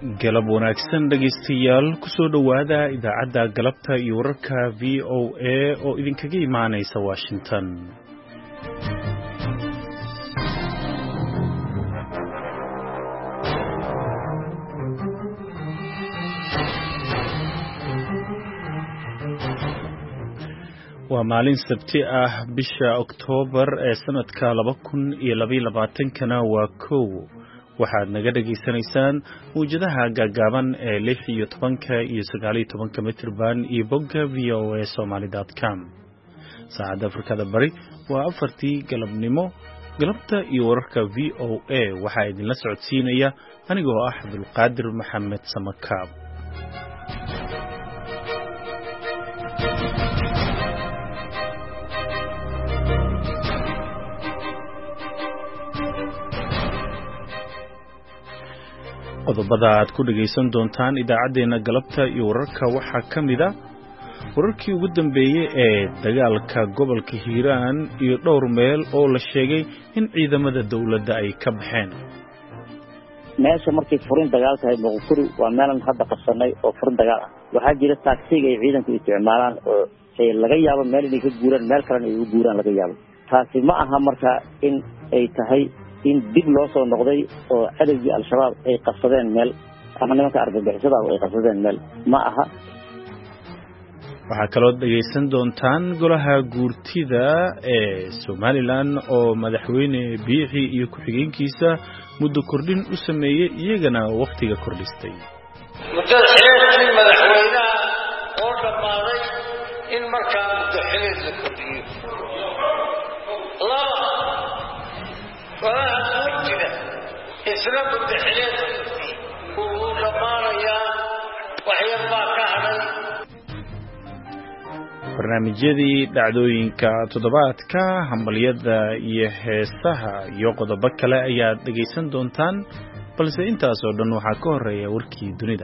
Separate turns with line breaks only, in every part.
galab wanaagsan dhegaystayaal kusoo dhowaada idaacadda galabta iyo wararka VOA oo idinkaga imaanaysa Washington. waa maalin sabti ah bisha Oktoobar ee sanadka 2022 waa 1 waxaad naga dhageysanaysaan muujadaha gaagaaban ee 16 iyo 19 mitirban iyo bogga voasomali.com. saacadda Afrikada Bari waa 4 galabnimo. galabta iyo wararka VOA waxaa idinla socodsiinaya anigoo ah Abdulqaadir Maxamed Samakaab. qodobada aad ku dhageysan doontaan idaacadeena galabta iyo wararka waxaa ka mid ah wararkii ugu dambeeyay ee dagaalka gobolka Hiiraan iyo dhowr meel oo la sheegay in ciidamada dawladda ay ka baxeen.
meesha markay furin dagaal tahay Boqortooy waa meel hadda qabsanay oo furin dagaal ah waxaa jira taagsiga ay ciidanku isticmaalaan oo laga yaabo meel inay ka guuraan meel kale ay u guuraan laga yaabo. taasi ma aha marka in ay tahay in dib loo soo noqday oo cadawgii al-shabaab ay qabsadeen meel ama nimanka argagixisada ay qabsadeen meel ma aha.
waxaa kaloo dhageysan doontaan golaha guurtida ee Somaliland oo madaxweyne Biixi iyo ku-xigeenkiisa muddo kordhin u sameeyay iyagana waqtiga kordhistay.
muddo xilli madaxweynaha oo dhamaaday in markaa muddo xilli la kordhiyo. isla muddo xilli uu dhamaanayaa waxyarbaa ka hadhay.
barnaamijyadii dhacdooyinka toddobaadka, hambaliyada iyo heesaha iyo qodobo kale ayaad dhageysan doontaan, balse intaas oo dhan waxaa ka horeeya warkii dunida.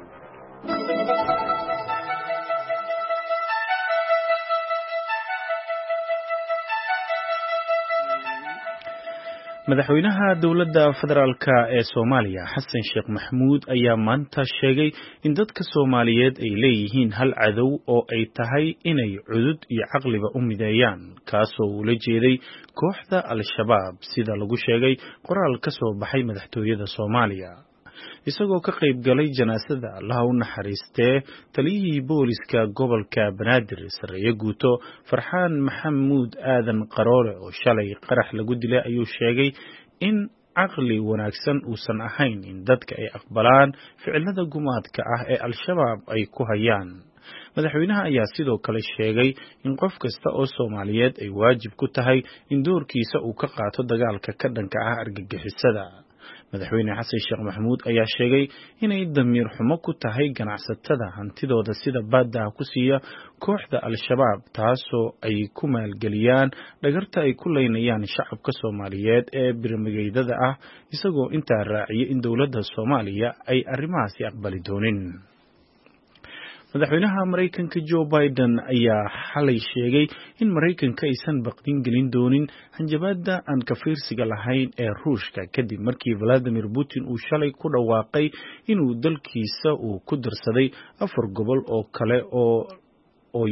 madaxweynaha dawladda federaalka ee Soomaaliya Xasan Sheekh Maxamuud ayaa maanta sheegay in dadka Soomaaliyeed ay leeyihiin hal cadow oo ay tahay inay cudud iyo caqliba u mideeyaan, kaasoo ula jeeday kooxda al-shabaab sida lagu sheegay qoraal ka soo baxay madaxtooyada Soomaaliya. isagoo ka qayb galay janaasada Allah u naxariistee taliyihii booliska gobolka Banaadir Sareeye Guuto Farxaan Maxamuud Aadan Qaroole oo shalay qarax lagu dilay ayuu sheegay in caqli wanaagsan uusan ahayn in dadka ay aqbalaan ficilada gumaadka ah ee al-shabaab ay ku hayaan. madaxweynaha ayaa sidoo kale sheegay in qof kasta oo Soomaaliyeed ay waajib ku tahay in doorkiisa uu ka qaato dagaalka ka dhanka ah argagixisada. madaxweyne Xasan Sheekh Maxamuud ayaa sheegay inay damiir xumo ku tahay ganacsatada hantidooda sida baadda ku siiya kooxda al-shabaab, taasoo ay ku maalgeliyaan dhagarta ay ku leynayaan shacabka Soomaaliyeed ee birmigeydada ah, isagoo intaa raaciyay in dawladda Soomaaliya ay arrimahaasi aqbali doonin. madaxweynaha Mareykanka Joe Biden ayaa xalay sheegay in Mareykanka aysan baqdin gelin doonin hanjabaadda aan ka fiirsiga lahayn ee Ruushka kadib markii Vladimir Putin uu shalay ku dhawaaqay inuu dalkiisa uu ku darsaday 4 gobol oo kale oo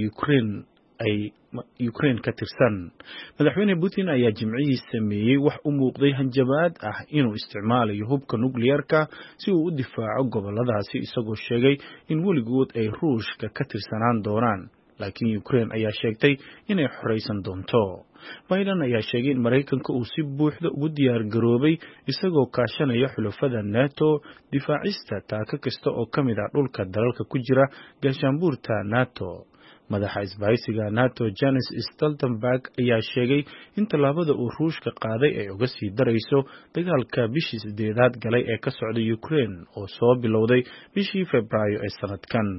Ukraine ka tirsan. madaxweyne Putin ayaa jimcihii sameeyay wax u muuqday hanjabaad ah inuu isticmaalayo hubka nukliyeerka si uu u difaaco goboladaasi, isagoo sheegay in weligood ay Ruushka ka tirsanaan doonaan, laakiin Ukraine ayaa sheegtay inay xoreysan doonto. Biden ayaa sheegay in Mareykanka uu si buuxda ugu diyaar garoobay isagoo kaashanaya xulafada NATO difaacista taaka kasta oo ka mid ah dhulka dalalka ku jira gaashaanbuurta NATO. madaxa isbahaysiga NATO Jens Stoltenberg ayaa sheegay in tallaabada uu Ruushka qaaday ay uga sii darayso dagaalka bishii 8aad galay ee ka socda Ukraine oo soo bilowday bishii Febraayo ee sanadkan.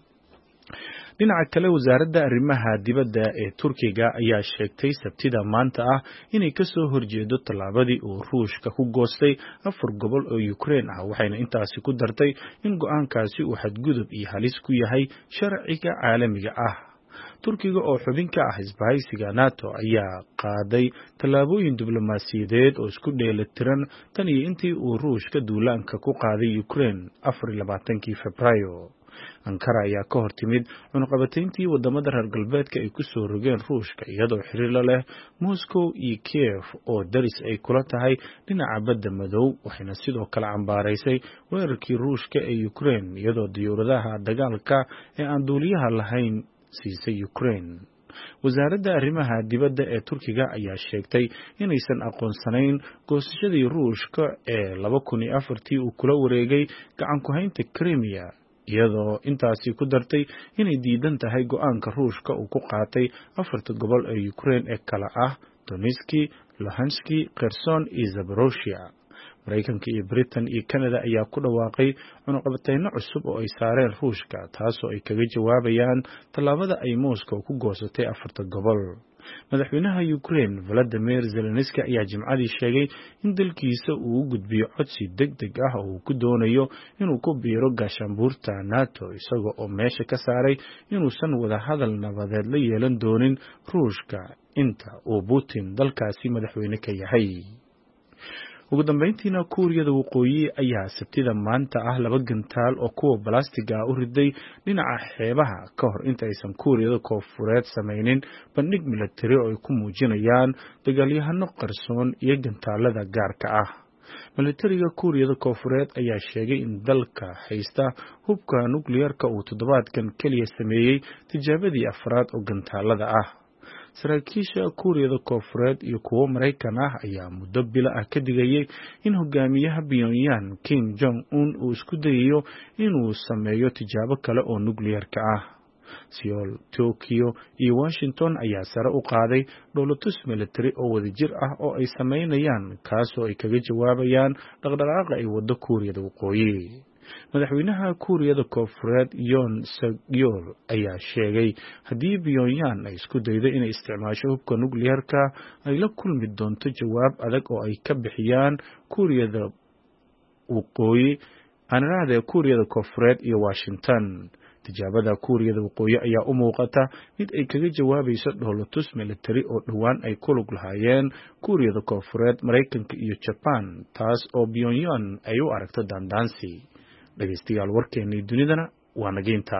dhinaca kale, wasaaradda arrimaha dibadda ee Turkiga ayaa sheegtay Sabtida maanta ah inay ka soo horjeedo tallaabadii uu Ruushka ku goostay 4 gobol oo Ukraine ah, waxayna intaasi ku dartay in go'aankaasi uu xadgudub iyo halis ku yahay sharciga caalamiga ah. turkiga oo xubin ka ah isbahaysiga NATO ayaa qaaday tallaabooyin diblomaasiyadeed oo isku dheelitiran tan iyo intii uu Ruushka duulaanka ku qaaday Ukraine 24 Febraayo. Ankara ayaa ka hortimid cunaqabatayntii wadamada reer galbeedka ay ku soo rogeen Ruushka iyadoo xiriir la leh Moscow iyo Kiev oo daris ay kula tahay dhinaca badda madow, waxayna sidoo kale cambaaraysay weerarkii Ruushka ee Ukraine iyadoo diyaaradaha dagaalka ee aan duuliyaha lahayn siisay Ukraine. wasaaradda arrimaha dibadda ee Turkiga ayaa sheegtay inaysan aqoonsanayn goosashadii Ruushka ee 2004 uu kula wareegay gacan ku haynta Crimea, iyadoo intaasi ku dartay inay diidan tahay go'aanka Ruushka uu ku qaatay 4 gobol ee Ukraine ee kala ah Donetsk, Luhansk, Kherson iyo Zaporozhye. Mareykanka iyo Britain iyo Canada ayaa ku dhawaaqay cunaqabatayno cusub oo ay saareen Ruushka, taasoo ay kaga jawaabayaan tallaabada ay Moscow ku goosatay 4 gobol. madaxweynaha Ukraine Volodymyr Zelensky ayaa Jimcadii sheegay in dalkiisa uu u gudbiyo codsi degdeg ah oo uu ku doonayo inuu ku biiro gaashaanbuurta NATO, isagoo oo meesha ka saaray inuusan wada hadal nabadeed la yeelan doonin Ruushka inta uu Putin dalkaasi madaxweyne ka yahay. ugu dambeyntiina Kuuriyada Waqooyi ayaa Sabtida maanta ah 2 gantaal oo kuwa balastiga u riday dhinaca xeebaha ka hor inta aysan Kuuriyada Koonfureed samaynin bandhig militari oo ay ku muujinayaan dagaalyahano qarsoon iyo gantaalada gaarka ah. militariga Kuuriyada Koonfureed ayaa sheegay in dalka haysta hubka nukliyeerka uu toddobaadkan kaliya sameeyay tijaabadii afraad oo gantaalada ah. saraakiisha Kuuriyada Koonfureed iyo kuwa Mareykan ah ayaa muddo bilo ah ka digayay in hogaamiyaha Pyongyang Kim Jong-un uu isku dayayo inuu sameeyo tijaabo kale oo nukliyeerka ah. Seoul, Tokyo iyo Washington ayaa sare u qaaday dowlatus militari oo wadajir ah oo ay sameynayaan, kaasoo ay kaga jawaabayaan dhaqdhaqaaqa ay wado Kuuriyada Waqooyi. madaxweynaha Kuuriyada Koonfureed Yoon Suk-yeol ayaa sheegay haddii Pyongyang ay isku daydo inay isticmaasho hubka nukliyeerka ay la kulmi doonto jawaab adag oo ay ka bixiyaan Kuuriyada Waqooyi, Kuuriyada Koonfureed iyo Washington. tijaabada Kuuriyada Waqooyi ayaa u muuqata mid ay kaga jawaabayso dowlatus militari oo dhowaan ay ku lug lahaayeen Kuuriyada Koonfureed, Mareykanka iyo Japan, taas oo Pyongyang ay u aragto dandaansi. dhageystayaal warkeennii dunidana waa nageynta.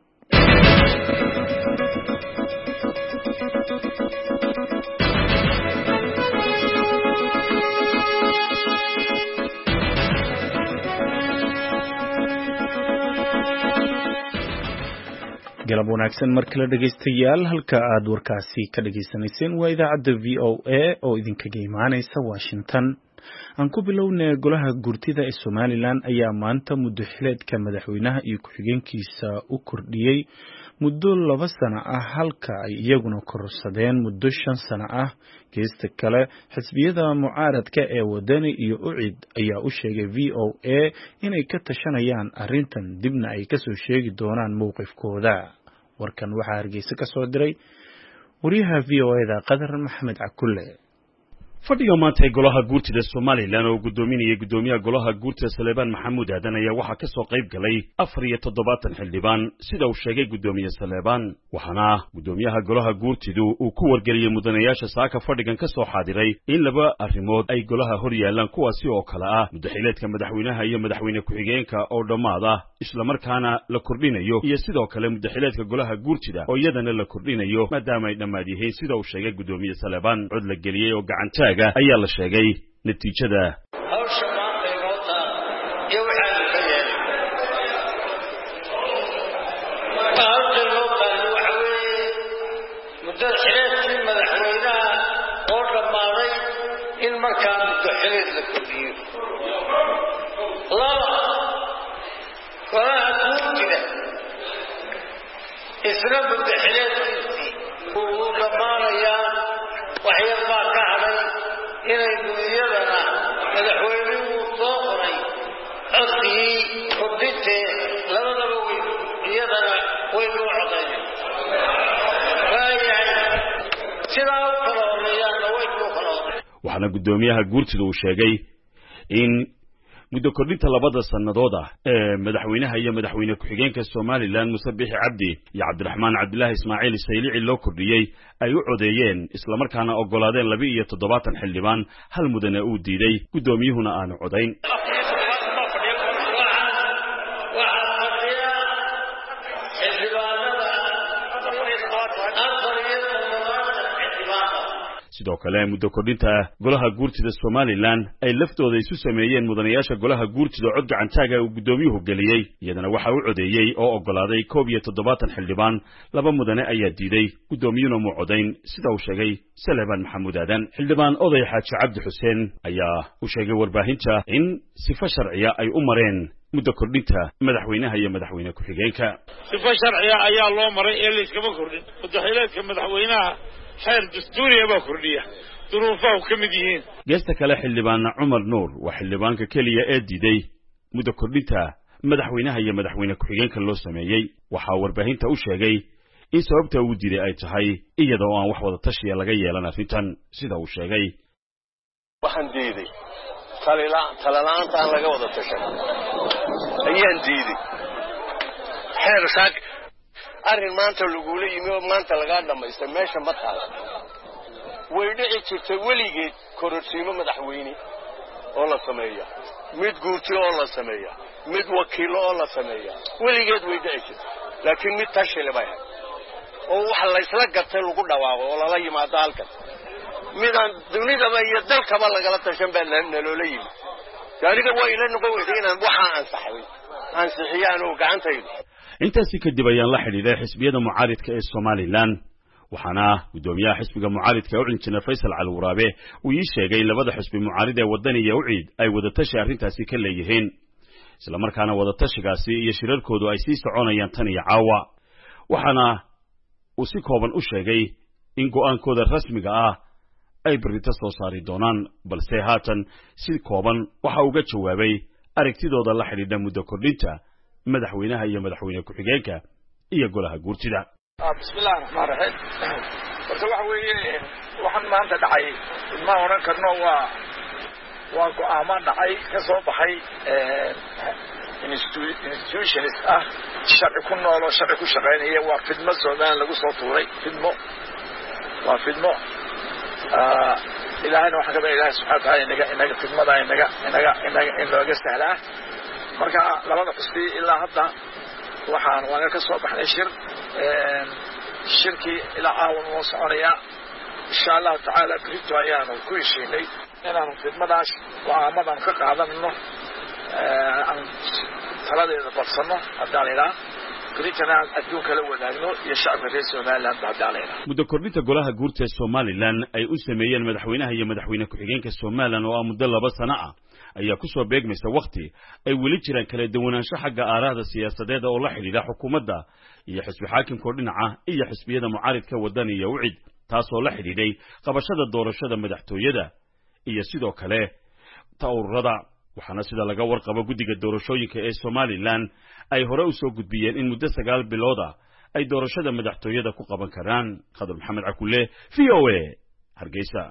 galab wanaagsan mar kale dhageystayaal, halka aad warkaasi ka dhageysanayseen waa idaacadda VOA oo idinkaga imaanaysa Washington. aan ku bilownay golaha gurtida ee Somaliland ayaa maanta muddo xileedka madaxweynaha iyo ku-xigeenkiisa u kordhiyay muddo 2 sano ah, halka ay iyaguna kororsadeen muddo 5 sano ah. geesta kale xisbiyada mucaaradka ee Wadani iyo UCID ayaa u sheegay VOA inay ka tashanayaan arrintan, dibna ay ka soo sheegi doonaan mowqifkooda. warkan waxaa Hargeysa ka soo diray wariyaha VOA-da Qadar Maxamed Cakulle.
fadhiga maanta ee golaha guurtida Somaliland oo gudoomiyaha golaha guurtida Saleebaan Maxamuud Aadan ayaa waxa ka soo qayb galay 74 xildhibaan sida uu sheegay gudoomiye Saleebaan, waxaana gudoomiyaha golaha guurtidu uu ku wargeliyay mudanayaasha saaka fadhigan ka soo xaadiray in 2 arrimood ay golaha hor yaalaan, kuwaasi oo kala ah muddaxileedka madaxweynaha iyo madaxweyne ku-xigeenka oo dhamaada isla markaana la kordhinayo, iyo sidoo kale muddaxileedka golaha guurtida oo iyadana la kordhinayo maadaama ay dhammaad yihiin sida uu sheegay gudoomiye Saleebaan. cod la geliyay oo gacanta ayaa la sheegay natiijada.
hawsha maanta inoo taal iyo waxaanu ka yeelay hawsha inoo taal waxa weeye muddaxileedkii madaxweynaha oo dhammaaday in markaa muddaxileed la kordhiyo. 2 golaha guurtida isna muddaxileedkiisii wuu dhammaanayaa, waxyar baa ka hadhay inay duniyadana madaxweynuhu soo qoray codsigii kordhintee 2daba weyn iyadana waynu codaynay. waayahay sidaa u kala horeeyaanna waynu kala horeey.
waxaana gudoomiyaha guurtida uu sheegay in muddo kordhinta labada sannadood ah ee madaxweynaha iyo madaxweyne ku-xigeenka Somaliland Muuse Biixi Cabdi iyo Cabdiraxmaan Cabdilaahi Ismaaciil Saylici loo kordhiyey ay u codeeyeen isla markaana ogolaadeen 72 xildhibaan hal mudane uu diiday gudoomiyuhuna aanu codayn sidoo kale muddo kordhinta golaha guurtida Somaliland ay laftooda isu sameeyeen mudanayaasha golaha guurtida cod gacantaaga uu gudoomiyuhu galiyay iyadana waxa uu codeeyay oo ogolaaday 72 xildhibaan laba mudane ayaa diiday gudoomiyuhuna mu codayn sida uu sheegay Salebaan Maxamuud Aadan xildhibaan oday Xaaji Cabdi Xuseen ayaa u sheegay warbaahinta in sifa sharciya ay u mareen muddo kordhinta madaxweynaha iyo madaxweyne ku-xigeenka
sifa sharciya ayaa loo maray ee la iskama kordhin madaxweynaha madaxweynaha xeer dastuuri ah kordhiya duruufaha ka mid yihiin
geesta kale xildhibaan Cumar Nuur waa xildhibaanka kaliya ee diiday muddo kordhinta madaxweynaha iyo madaxweyne ku-xigeenka loo sameeyay waxa warbaahinta u sheegay in sababta uu diiday ay tahay iyadoo aan wax wada tashiya laga yeelan arrintan sida uu sheegay
waxaan diiday talalaanta aan laga wada tashan ayaan diiday xeer saak arrin maanta lagu leeyahay oo maanta laga dhameystay meesha ma taala way dhici jirtay weligeed kororsiimo madaxweyne oo la sameeyo mid guurti oo la sameeyo mid wakiil oo la sameeyo weligeed way dhici jirtay laakiin mid tashi leh oo wax la isla gartay lagu dhawaaqo oo la yimaado halkan midaan dunidaba iyo dalkaba lagala tashan baa naloola yimid gaariga waa ila noqon weyday inaan waxa ansixiyaan oo gacantayda
intaasi kadib ayaan la xidhiidhay xisbiyada mucaaridka ee Somaliland waxaana gudoomiyaha xisbiga mucaaridka u injineer Faysal Cali Waraabe uu ii sheegay labada xisbi mucaarid ee wadaniga u ciid ay wada tashi arrintaasi ka leeyihiin isla markaana wada tashigaasi iyo shirarkoodu ay sii soconayaan tan iyo caawa waxaana uu si kooban u sheegay in go'aankooda rasmiga ah ay berrito soo saari doonaan balse haatan si kooban waxa uu ga jawaabay aragtidooda la xidhiidha muddo kordhinta madaxweynaha iyo madaxweyne ku-xigeenka iyo golaha guurtida
bismillaahir rahmaanir rahiim waxa weeye waxaan maanta dhacay ma oran karno waa go'aamo dhacay ka soo baxay institutions ah sharci ku nool oo sharci ku shaqeynaya waa fidmo Soomaaliya lagu soo tuuray waa fidmo ilaahayna waxa ka baa ilaahay subhanahu wa ta'ala inaga fidmada inaga sahlaa marka labada xisbi ilaa hadda waxaan waaga ka soo baxnay shirki ilaa caawan oo soconaya insha Allah ta'ala birito ayaanu ku heshiinay inaanu fidmadaas go'aamadan ka qaadanno aan taladeeda badsano hadaalina biritana adduunka la wadaagno iyo shacabka reer Somaliland hadaalina
muddo kordhinta golaha guurta ee Somaliland ay u sameeyeen madaxweynaha iyo madaxweyne ku-xigeenka Somaliland oo muddo 2 sano ah ayaa ku soo beegmaysa waqti ay weli jiraan kala duwanaansho xagga aaraada siyaasadeed oo la xidhiidha xukuumadda iyo xisbi xaakimka dhinaca iyo xisbiyada mucaaridka wadaniga u cid taasoo la xidhiidhay qabashada doorashada madaxtooyada iyo sidoo kale taawurada waxaana sida laga warqabo guddiga doorashooyinka ee Somaliland ay hore u soo gudbiyeen in muddo 9 bilood ah ay doorashada madaxtooyada ku qaban karaan Khadar Maxamed Cakulle VOA Hargeysa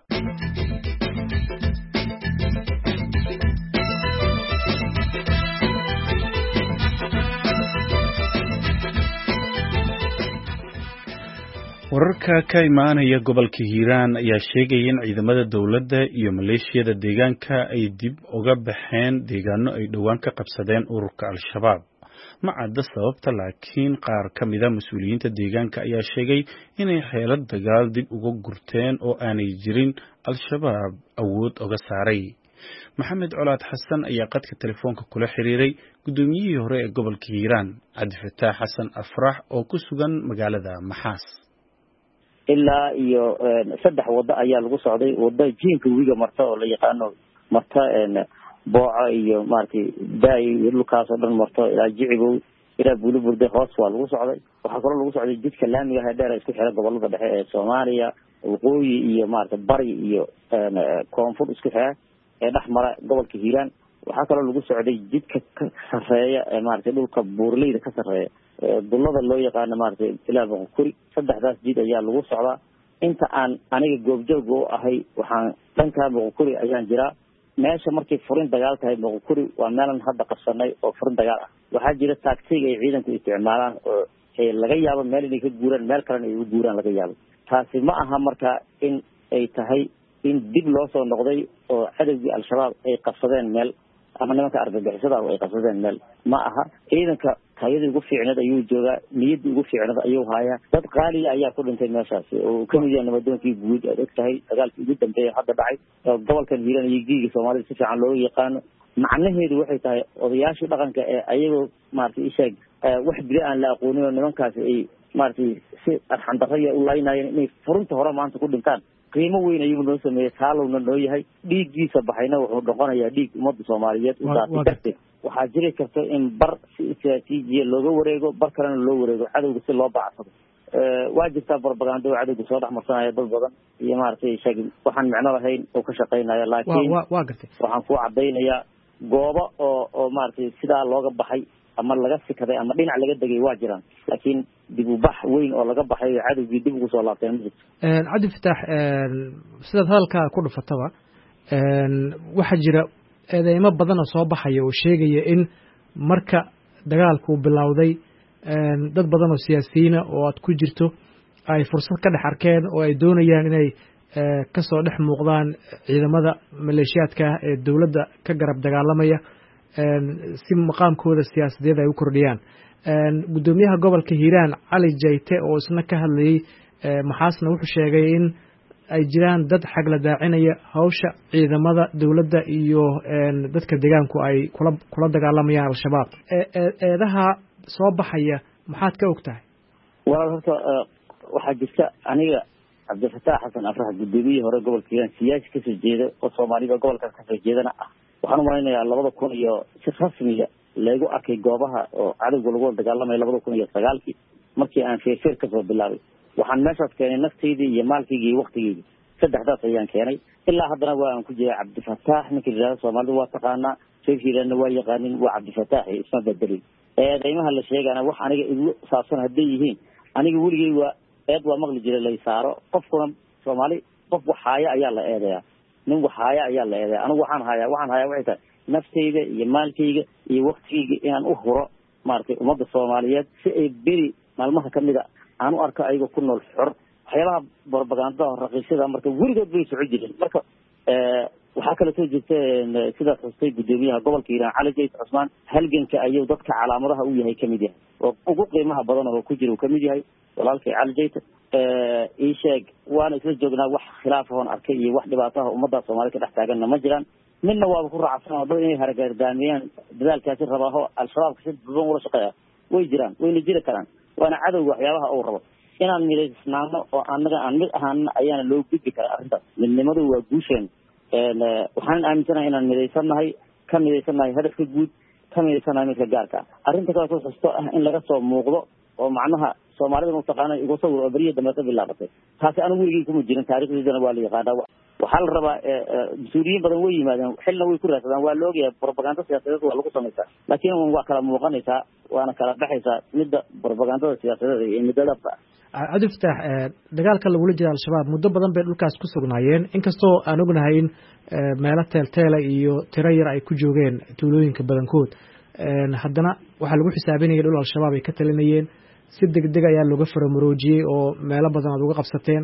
wararka ka imaanaya gobolka Hiiraan ayaa sheegay in ciidamada dawladda iyo maleeshiyada deegaanka ay dib uga baxeen deegaano ay dhawaan ka qabsadeen ururka Al-Shabaab ma cadda sababta laakiin qaar ka mid ah mas'uuliyiinta deegaanka ayaa sheegay inay xeelad dagaal dib uga gurteen oo aanay jirin Al-Shabaab awood uga saaray maxamed colaad xasan ayaa qadka telefoonka kula xiriiray gudoomiyihii hore ee gobolka Hiiraan Cabdi Fataax Xasan Afrax oo ku sugan magaalada Maxaas
ilaa iyo 3 wado ayaa lagu socday wada jiinka wiiga marta oo la yaqaano marta booca iyo maartay daay lukaas oo dhan marta ilaa jicibow ilaa buluburde hoos waa lagu socday waxa kale lagu socday jidka laamiga ah dheer isku xira gobolada dhexe ee Soomaaliya waqooyi iyo maartay bari iyo koonfur isku xira ee dhaxmara gobolka Hiiraan waxa kale lagu socday jidka ka sareeya ee maartay dhulka buurleyda ka sareeya dullada loo yaqaan maartay ilaa boqori saddexdaas jid ayaa lagu socdaa inta aan aniga goobjoog oo ahay waxaan dhanka boqori ayaan jiraa meesha markay furin dagaal tahay moqokuri waa meelan hadda qabsanay oo furin dagaal ah waxaa jira taagsiga ay ciidanku isticmaalaan oo laga yaabo meel inay ka guuraan meel kalena ay u guuraan laga yaabo taasi ma aha marka in ay tahay in dib loo soo noqday oo cadowgii al-shabaab ay qabsadeen meel ama nimanka argagixisada ay qabsadeen meel ma aha ciidanka tayadii ugu fiicneed ayuu joogaa niyaddii ugu fiicneed ayuu haayaa dad qaaliya ayaa ku dhintay meeshaasi oo kamid yahay nabadoonkii guud aad og tahay dagaalkii ugu dambeeya hadda dhacay gobolkan hiiraan iyo giiga soomaalida si fiican looga yaqaano macnaheedu waxay tahay odayaashii dhaqanka ee ayagoo maaragtay isheeg wax bili aan la aqoonin oo nimankaasi ay maaragtay si arxandaraya u laynayeen inay furunta hore maanta ku dhintaan qiimo weyn ayuu noo sameeyey taalowna noo yahay dhiiggiisa baxayna wuxuu noqonayaa dhiig ummadda soomaaliyeed u daatay darteed waxaa jiri karta in bar si istiraatiijiya looga wareego bar kalena loo wareego cadowga si loo bacsado waa jirtaa barbagando oo cadowga soo dhex marsanaya dad badan iyo maaragtay sheeg waxaan micno lahayn oo ka shaqaynaya laakiin waxaan ku cadaynayaa goobo oo maaragtay sidaa looga baxay ama laga sikaday ama dhinac laga degay waa jiraan laakiin dib u bax weyn oo laga baxay cadowgii dib ugu soo laabteen ma jirto
cabdi fataax sidaad hadalkaa ku dhufataba waxaa jira eedeymo badan oo soo baxaya oo sheegaya in marka dagaalku bilowday dad badan oo siyaasiyiina oo aad ku jirto ay fursad ka dhex arkeen oo ay doonayaan inay ka soo dhex muuqdaan ciidamada maleeshiyaadka ah ee dowladda ka garab dagaalamaya si maqaamkooda siyaasadeed ay u kordhiyaan guddoomiyaha gobolka hiiraan cali jayte oo isna ka hadlayey maxaasna wuxuu sheegay in ay jiraan dad xagla daacinaya hawsha ciidamada dowladda iyo dadka deegaanku ay kula dagaalamayaan al-shabaab eedaha soo baxaya maxaad ka og tahay
walaal horta waxaa jirta aniga cabdifataax xasan afrax guddoomiyihii hore gobolka hiiraan siyaasi kasoo jeeda oo soomaalida gobolkaas kasoo jeedana ah waxaan umalaynayaa 2000 si rasmiya lagu arkay goobaha oo cadowga lagu dagaalamay 2009 markii aan feer kasoo bilaabay waxaan meeshaas keenay nafteydii iyo maalkayga iyo waqtigayga saddexdaas ayaan keenay ilaa haddana waan ku jiray cabdifataax ninkii yiraahdo Soomaalida waa taqaanaa sheekhiina waa yaqaanin waa cabdifataax isma bedelay eedeymaha la sheegana wax aniga igu saabsan haday yihiin aniga weligay waa eed waa maqli jiray la saaro qofkuna Soomaali qof waxaaya ayaa la eedeeyaa nin waxaaya ayaa la eedeeyaa anigu waxaan hayaa waxay tahay nafteyda iyo maalkayga iyo waqtigayga inaan u huro maartay ummadda Soomaaliyeed si ay beri maalmaha kamida aan u arko ayaga ku nool xor waxyaalaha propaganda raqiisada marka weligood bay soo jireen marka waxaa kale soo jirta sida xustay gudoomiyaha gobolka Hiiraan Cali Jayt Cusmaan halganka ayuu dadka calaamadaha u yahay kamid yahay oo ugu qiimaha badan oo ku jira kamid yahay walaalkay Cali Jayt ii sheeg waan isla joognaa wax khilaaf ah oo arkay iyo wax dhibaato ah ummadda Soomaaliyeed ka dhex taagan ma jiraan midna waa ku raacsan oo dad inay haragaardaamiyaan dadaalkaasi rabaaho al-shabaab ka sidoo wala shaqeeya way jiraan wayna jiri karaan waana cadowga waxyaabaha uu rabo inaan midaysnaano oo annaga aan mid ahaan ayaana loo gudbi karaa arrintaas midnimadu waa guusheen waxaan aaminsanahay inaan midaysanahay hadafka guud ka midaysanahay midka gaarka arrinta kale soo xusto ah in laga soo muuqdo oo macnaha Soomaalida u taqaanay igu soo waro bariya dambe ka bilaabatay taasi anigu weligii kuma jirin taariikhdeedana waa la yaqaanaa waxaa la rabaa mas-uuliyiin badan way yimaadeen xilna way ku raadsadaan waa la ogyahay propaganda siyaasadeed waa lagu samaysaa laakiin waa kala muuqanaysaa waana kala baxaysaa midda propagandada siyaasadeed iyo midda dhabta
Cabdi Fataax dagaalka lagula jira al-shabaab muddo badan bay dhulkaas ku sugnaayeen inkastoo aan ognahay in meelo teelteela iyo tiro yar ay ku joogeen tuulooyinka badankood haddana waxaa lagu xisaabinayay dhul al-shabaab ay ka talinayeen si degdeg ayaa looga faramuroojiyey oo meelo badan aad uga qabsateen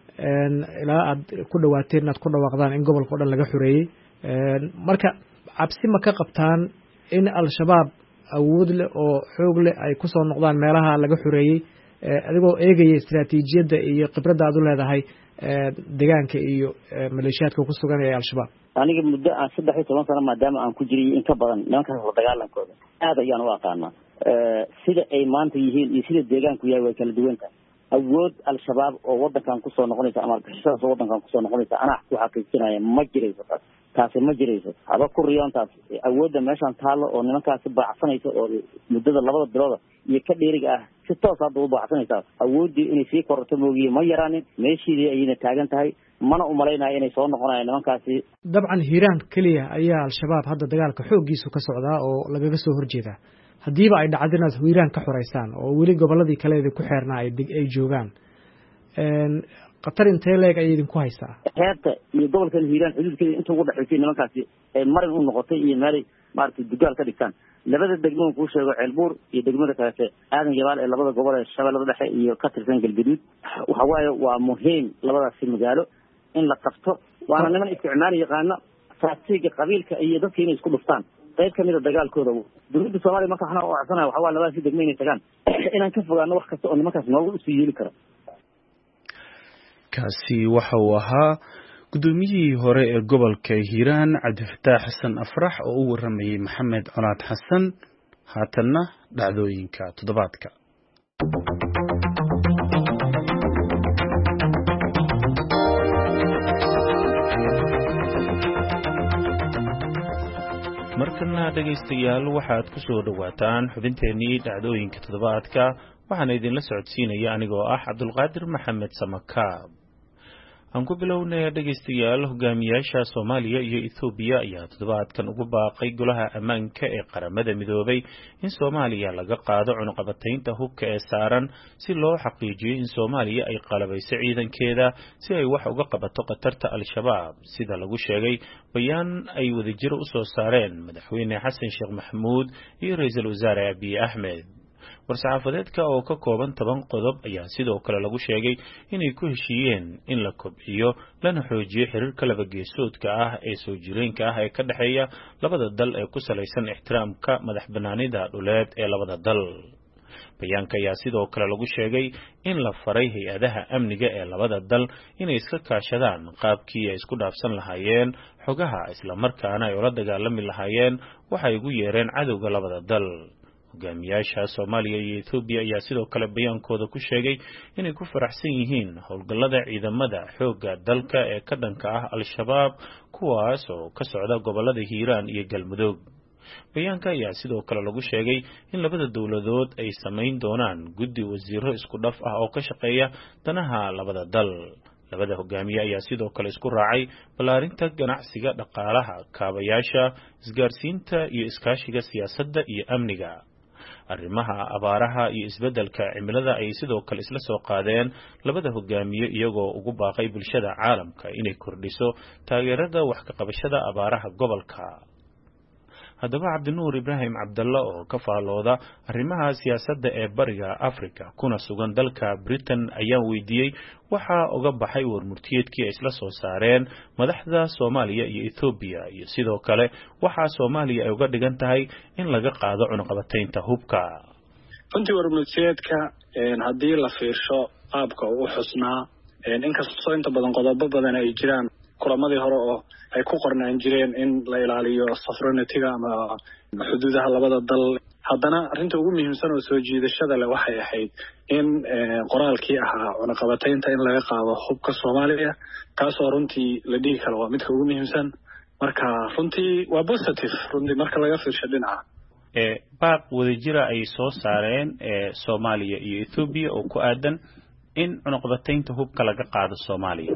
ilaa aad ku dhawaateen inaad ku dhawaaqdaan in gobolka o dhan laga xoreeyey marka cabsi ma ka qabtaan in al-shabaab awood leh oo xoog leh ay ku soo noqdaan meelaha laga xoreeyey adigoo eegaya istiraatiijiyadda iyo khibradda aad u leedahay deegaanka iyo maleeshiyaadka ku sugan ee al-shabaab
aniga muddo aan 13 sano maadaama aan ku jiray in ka badan nimankaas dagaalankooda aad ayaan u aqaanaa sida ay maanta yihiin iyo sida deegaanku yahay way kala duwan tahay awood al-shabaab oo wadankan ku soo noqonaysa ama qishada wadankan ku soo noqonaysa ana ku xaqiijinaya ma jirayso taasi ma jirayso haba ku riyoontaas awoodda meeshan taalo oo nimankaas baacsanaysa oo muddada 2 bilood iyo ka dheeriga ah si toos ah u baacsanaysa awoodii inay sii kororto moogiye ma yaraanin meeshii ayna taagan tahay mana u malaynayo inay soo noqonayaan nimankaasi
dabcan Hiiraan kaliya ayaa al-shabaab hadda dagaalka xooggiisu ka socdaa oo lagaga soo horjeeda hadiiba ay dhacdo inaad Hiiraan ka xoreysaan oo weli goboladii kale ku xeernaa ay joogaan qatar intee leeg ay idin ku haysaa
heerta iyo gobolka Hiiraan xuduudkeeda inta ugu dhaxaysay nimankaasi marin u noqotay iyo meelay maaragtay dugaal ka dhigtaan labada degmo ku sheego Ceelbuur iyo degmada kale aadan yabaal ee labada gobol ee Shabeellada Dhexe iyo ka tirsan Galgaduud waxa waaye waa muhiim labadaas magaalo in la qabto waana niman isticmaal yaqaana taasiga qabiilka iyo dadka inay isku dhuftaan qayb kamid ah dagaalkooda dowladda Soomaaliya marka waxna oo codsanaya waxa waa labadaas degmo inay tagaan inaan ka fogaano wax kasta oo nimankaas noogu sii yeeli karo
kaasi waxa uu ahaa gudoomiyihii hore ee gobolka Hiiraan Cabdifataax Xasan Afrax oo u waramayay Maxamed Colaad Xasan haatanna dhacdooyinka toddobaadka markana dhageystayaal waxaad ku soo dhawaataan xubinteenii dhacdooyinka toddobaadka waxaan idin la socodsiinaya anigoo ah Cabdulqaadir Maxamed Samakaab aan ku bilownay dhageystayaal hogaamiyaasha Soomaaliya iyo Itoobiya ayaa toddobaadkan ugu baaqay golaha ammaanka ee qaramada midoobay in Soomaaliya laga qaado cunaqabataynta hubka ee saaran si loo xaqiijiyo in Soomaaliya ay qalabayso ciidankeeda si ay wax uga qabato qatarta al-shabaab sida lagu sheegay bayaan ay wadajir u soo saareen madaxweyne Xasan Sheekh Maxamuud iyo ra'iisul wasaare Abiy Ahmed war-saxaafadeedka oo ka kooban 10 qodob ayaa sidoo kale lagu sheegay inay ku heshiiyeen in la kobciyo lana xoojiyo xiriirka laba geesoodka ah ee soo jireenka ah ee ka dhaxeeya labada dal ee ku salaysan ixtiraamka madaxbanaanida dhuleed ee labada dal bayaanka ayaa sidoo kale lagu sheegay in la faray hay'adaha amniga ee labada dal inay iska kaashadaan qaabkii ay isku dhaafsan lahaayeen xogaha isla markaana ay ula dagaalami lahaayeen waxay ugu yeereen cadowga labada dal hogaamiyaasha Soomaaliya iyo Itoobiya ayaa sidoo kale bayaankooda ku sheegay inay ku faraxsan yihiin howlgallada ciidamada xoogga dalka ee ka dhanka ah al-shabaab kuwaas oo ka socda gobolada Hiiraan iyo Galmudug bayaanka ayaa sidoo kale lagu sheegay in labada dawladood ay sameyn doonaan guddi wasiiro isku dhaf ah oo ka shaqeeya danaha labada dal labada hogaamiye ayaa sidoo kale isku raacay balaarinta ganacsiga dhaqaalaha kaabayaasha isgaarsiinta iyo iskaashiga siyaasadda iyo amniga arrimaha abaaraha iyo isbeddelka cimilada ay sidoo kale isla soo qaadeen labada hogaamiye iyagoo ugu baaqay bulshada caalamka inay kordhiso taageerada wax ka qabashada abaaraha gobolka haddaba Cabdinuur Ibraahim Cabdalla oo ka faalooda arrimaha siyaasadda ee bariga Afrika kuna sugan dalka Britain ayaa weydiiyay waxa uga baxay warmurtiyeedkii ay isla soo saareen madaxda Soomaaliya iyo Itoobiya iyo sidoo kale waxa Soomaaliya ay uga dhigan tahay in laga qaado cunaqabataynta hubka
runtii warmurtiyeedka haddii la fiirsho qaabka uu xusnaa inkastoo inta badan qodobo badan ay jiraan kulamadii hore oo ay ku qornaan jireen in la ilaaliyo sovereignty-ga ama xuduudaha labada dal haddana arrinta ugu muhiimsan oo soo jiidashada leh waxay ahayd in qoraalkii ahaa cunaqabataynta in laga qaado hubka Soomaaliya kaasoo runtii la dhihi karo waa midka ugu muhiimsan marka runtii waa positive runtii marka laga fiirsho dhinaca
baaq wadajira ay soo saareen Soomaaliya iyo Itoobiya oo ku aadan in cunaqabataynta hubka laga qaado Soomaaliya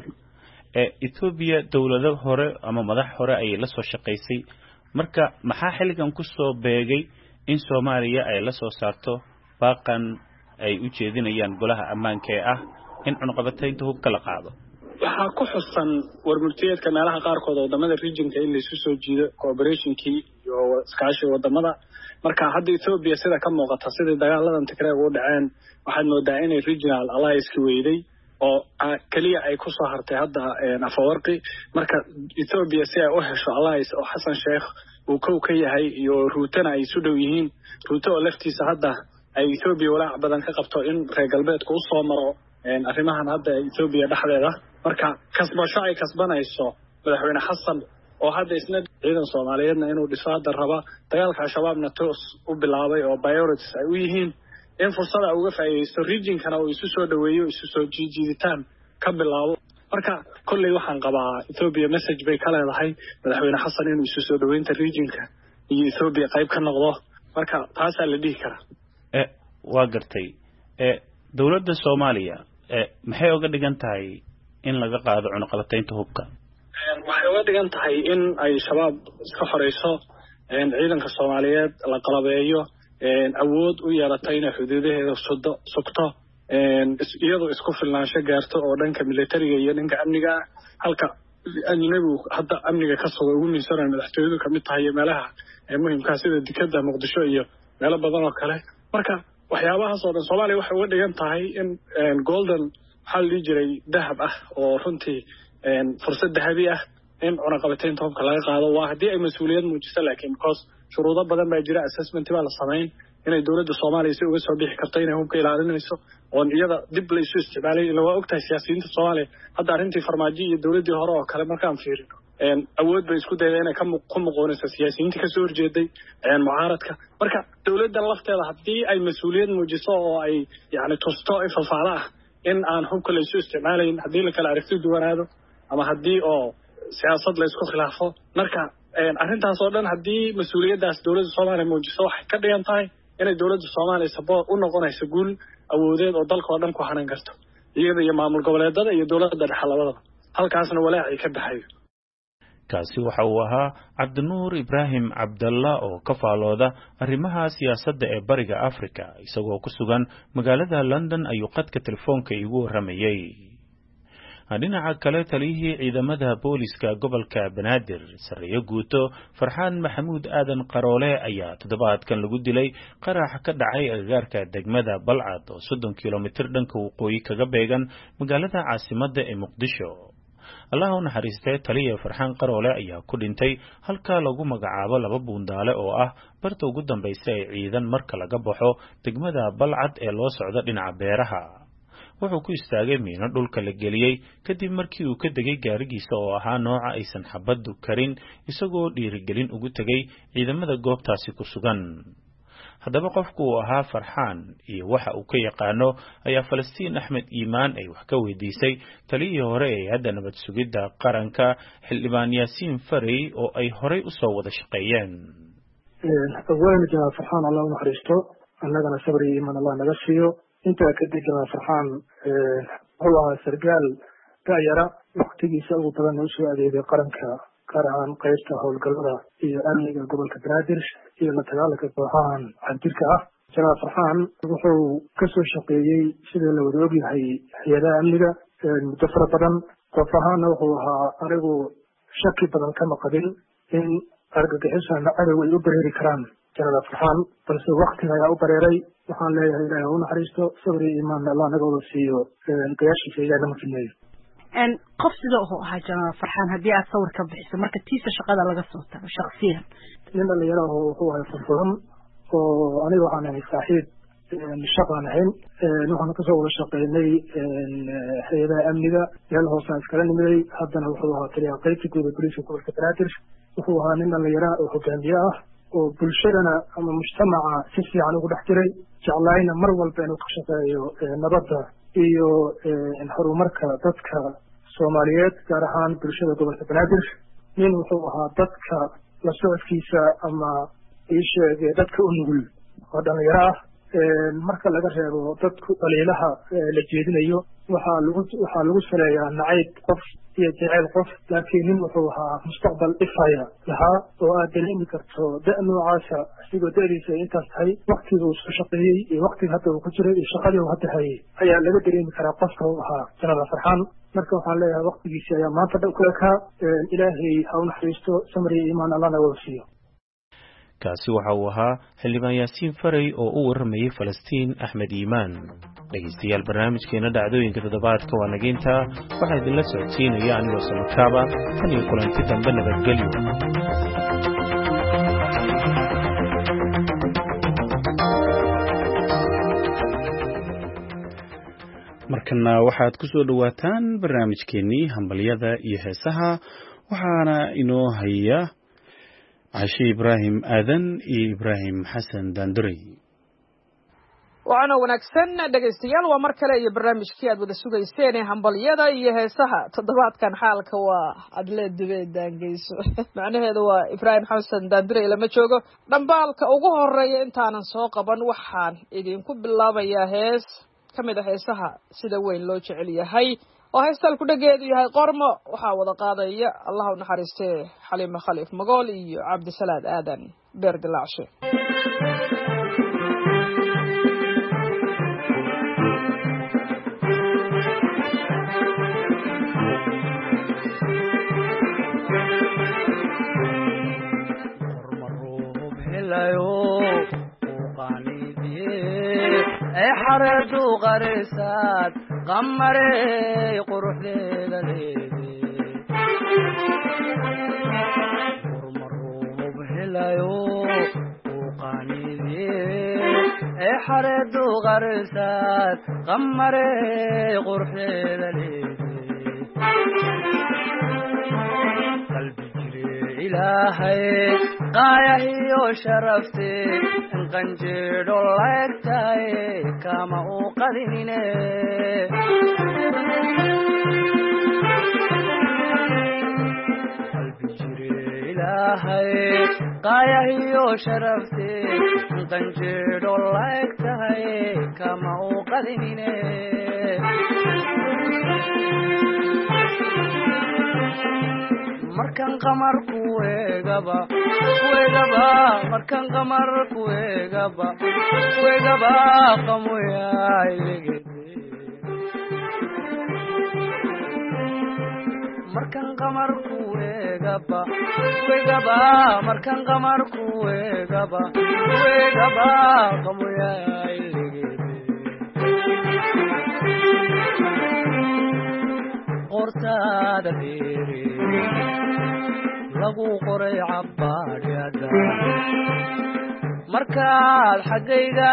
Itoobiya dawlado hore ama madax hore ay la soo shaqeysay marka maxaa xilligan ku soo beegay in Soomaaliya ay la soo saarto baaqan ay u jeedinayaan golaha ammaanka ee ah in cunaqabataynta hubka la qaado
waxaa ku xusan warmurtiyeedka meelaha qaarkood wadamada regionka in la isu soo jiido cooperationkii iyo iskaashiga wadamada marka hadda Itoobiya sida ka muuqata sidii dagaaladan Tigray ugu dhaceen waxaad moodaa inay regional alliance weyday oo kaliya ay ku soo hartay hadda Afwarqi marka Ethiopia si ay u hesho alliance oo Xasan Sheekh uu ka yahay iyo Ruutana ay isu dhow yihiin Ruuto oo laftiisa hadda ay Ethiopia walaac badan ka qabto in reer galbeedku u soo maro arrimahan hadda Ethiopia dhexdeeda marka kasbasho ay kasbanayso madaxweyne Xasan oo hadda isna ciidan Soomaaliyeedna inuu dhiso hadda raba dagaalka shabaabna toos u bilaabay oo priorities ay u yihiin in fursada uga faa'iideysto regionkana uu isu soo dhaweeyo isu soo jiiditaan ka bilaabo marka kulli waxaan qabaa Ethiopia message bay ka leedahay madaxweyne Xasan inuu isu soo dhaweynta regionka iyo Ethiopia qayb ka noqdo marka taas la dhihi karaa
waa gartay dawladda Soomaaliya maxay uga dhigan tahay in laga qaado cunaqabataynta hubka
waxay uga dhigan tahay in ay shabaab iska xoreyso ciidanka Soomaaliyeed la qalabeeyo awood u yeelatay inay xuduudaheeda sugto iyadoo isku filnaansho gaarto oo dhanka militariga iyo dhanka amniga halka ajnabigu hadda amniga ka suga ugu miisanaya madaxtooyadu ka mid tahay meelaha muhiimka sida dekada Muqdisho iyo meelo badan oo kale marka waxyaabahaas oo dhan Soomaaliya waxay uga dhigan tahay in golden hal jiray dahab ah oo runtii fursad dahabi ah in cunaqabateynta hubka laga qaado waa hadii ay mas'uuliyad muujiso laakiin cost shuruudo badan baa jira assessment baa la sameeyay inay dawladda Soomaaliya si uga soo bixi karto inay hubka ilaalinayso oo iyada dib la isu isticmaalay ilaa waa ogtahay siyaasiyiinta Soomaaliya hadda arrintii farmaajo iyo dawladdii hore oo kale markaan fiirino awood bay isku dayeen inay ku muqoonayso siyaasiyiinta ka soo horjeeday mucaaradka marka dawladda lafteeda hadii ay mas'uuliyad muujiso oo ay yaani tusto ifafaala ah in aan hubka la isu isticmaalayn hadii la kala aragti duwanaado ama hadii oo siyaasad la isku khilaafo marka arrintaas oo dhan hadii mas'uuliyadaas dawladda Soomaaliya muujiso waxay ka dhigan tahay inay dawladda Soomaaliya support u noqonayso guul awoodeed oo dalka oo dhan ku hanan karto iyada iyo maamul goboleedada iyo dawladda dhaxalada halkaasna walaac ay ka baxayo
kaasi waxa uu ahaa Cabdinuur Ibraahim Cabdalla oo ka faalooda arrimaha siyaasadda ee bariga Afrika isagoo ku sugan magaalada London ayuu qadka telefoonka igu waramayay dhinaca kale taliyihii ciidamada booliska gobolka Banaadir Sariyo Guuto Farxaan Maxamuud Aadan Qaroole ayaa toddobaadkan lagu dilay qarax ka dhacay agagaarka degmada Balcad oo 30 kiiloomitir dhanka waqooyi kaga beegan magaalada caasimadda ee Muqdisho Allah u naxariistay taliye Farxaan Qaroole ayaa ku dhintay halka lagu magacaabo laba buundaale oo ah barta ugu dambeysay ciidan marka laga baxo degmada Balcad ee loo socdo dhinaca beeraha wuxuu ku istaagay miino dhulka la geliyay kadib markii uu ka degay gaarigiisa oo ahaa nooca aysan xabaddu karin isagoo dhiirigelin ugu tagay ciidamada goobtaasi ku sugan haddaba qofku uu ahaa Farxaan iyo waxa uu ka yaqaano ayaa Falastiin Axmed Iimaan ay wax ka weydiisay taliyihii hore ee hadda nabad sugidda qaranka Xildhibaan Yaasiin Farey oo ay horey u soo wada shaqeeyeen
awaalka Farxaan Allah u naxariisto annagana sabr iyo iimaan Allah naga siiyo inta ka degana Farxaan huwa sargaal taayara waqtigiisa ugu badan oo soo adeegay qaranka qaran qaybta howlgallada iyo amniga gobolka Banaadir iyo la dagaalanka kooxahan xaddirka ah jara Farxaan wuxuu ka soo shaqeeyay sida la wada ogyahay hay'adaha amniga muddo fara badan qof ahaan wuxuu ahaa anigu shaki badan kama qabin in argagixisana cadow ay u bareeri karaan jara Farxaan balse waqtiga ayaa u bareeray waxaan leeyahay Ilaahay u naxariisto sabr iyo iimaan Allah naga wada siiyo qiyaashiisa Ilaahay ma filayo
qof sida oo ahaa jara Farxaan hadii aad sawir ka bixiso marka tiisa shaqada laga soo tago shakhsiyan
nin la yiraahdo wuxuu ahaa farxaan oo aniga waxaan ahay saaxiib shaqaan ahayn waxaan ka soo wada shaqeynay hay'adaha amniga meel hoose iskala nimay haddana wuxuu ahaa taliyaha qaybta guud ee booliska gobolka Banaadir wuxuu ahaa nin la yiraahdo oo hogaamiye ah oo bulshadana ama mujtamaca si fiican ugu dhex jiray jeclayna mar walba inuu ka shaqeeyo nabadda iyo horumarka dadka Soomaaliyeed gaar ahaan bulshada gobolka Banaadir nin wuxuu ahaa dadka la socodkiisa ama isheegay dadka u nugul oo dhalinyaro marka laga reebo dadku dhaliilaha la jeedinayo waxaa lagu saleeyaa nacayb qof iyo jecel qof laakiin nin wuxuu ahaa mustaqbal ifaya lahaa oo aad dareemi karto noocaasa sidoo da'diisa intaas tahay waqtiga uu soo shaqeeyey iyo waqtiga hadda uu ku jiray iyo shaqadii uu hadda hayay ayaa laga dareemi karaa qofka uu ahaa janada Farxaan marka waxaan leeyahay waqtigiisa ayaa maanta dhan ku ekaa Ilaahay ha u naxariisto samir iyo iimaan Allah naga wasiiyo
kaasi waxa uu ahaa Xildhibaan Yaasiin Farey oo u waramayay Falastiin Axmed Iimaan dhageystayaal barnaamijkeena dhacdooyinka toddobaadka waa nageynta waxaa idinla socodsiinaya anigoo Salkaaba tan iyo kulanti dambe nabadgelyo markana waxaad ku soo dhawaataan barnaamijkeenii hambalyada iyo heesaha waxaana inoo haya Cashi Ibraahim Aadan iyo Ibraahim Xasan Daandurey
waana wanaagsan dhageystayaal waa mar kale iyo barnaamijkii aad wada sugayseen ee hambalyada iyo heesaha toddobaadkan xaalka waa adle dubeed daangeyso macnaheedu waa Ibraahim Xasan Daandurey lama joogo dhambaalka ugu horeeya intaanan soo qaban waxaan idinku bilaabayaa hees kamid ah heesaha sida weyn loo jecel yahay oo heestal ku dhageedu yahay qormo waxa wada qaadaya Allah u naxariistay Xaliima Khaliif Magool iyo Cabdisalaad Aadan Beerdilaacshe
حرد غرسات قمري قروح ليلي ورمرو بهلايو وقانيدي حرد غرسات قمري قروح ليلي قلبي جري إلهي قايا وشرفتي إن قنجر لكتاي كما أقدنيني قلبي جري إلهي قايا وشرفتي إن قنجر لكتاي كما أقدنيني markan qamar kuwegaba markan qamar kuwegaba qamoyaaylege markan qamar kuwegaba markan qamar kuwegaba qamoyaaylege qortaada dheere lagu qoray cabbaadhada markaad xaggayga